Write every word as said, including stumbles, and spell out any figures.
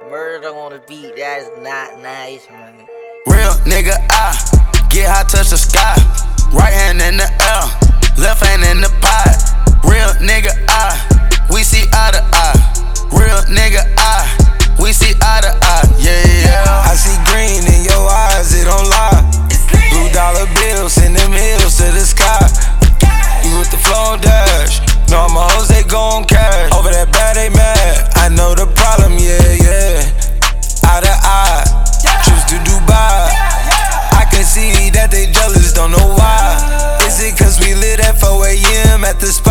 Murder on the beat, that is not nice, man. Real nigga, I get high, touch the sky. Right hand in the air, left hand in the pot. Real nigga, I, we see eye to eye. Real nigga, I, we see eye to eye. Yeah, yeah. I see green in your eyes, it don't lie. Blue dollar bills, send them hills to the sky. You with the flow dash, know my hoes, they gon' cash. Over that bad, they mad. I know the problem, yeah, yeah. Eye to eye, choose to Dubai. I can see that they jealous, don't know why. Is it cause we lit at four A M at the spot?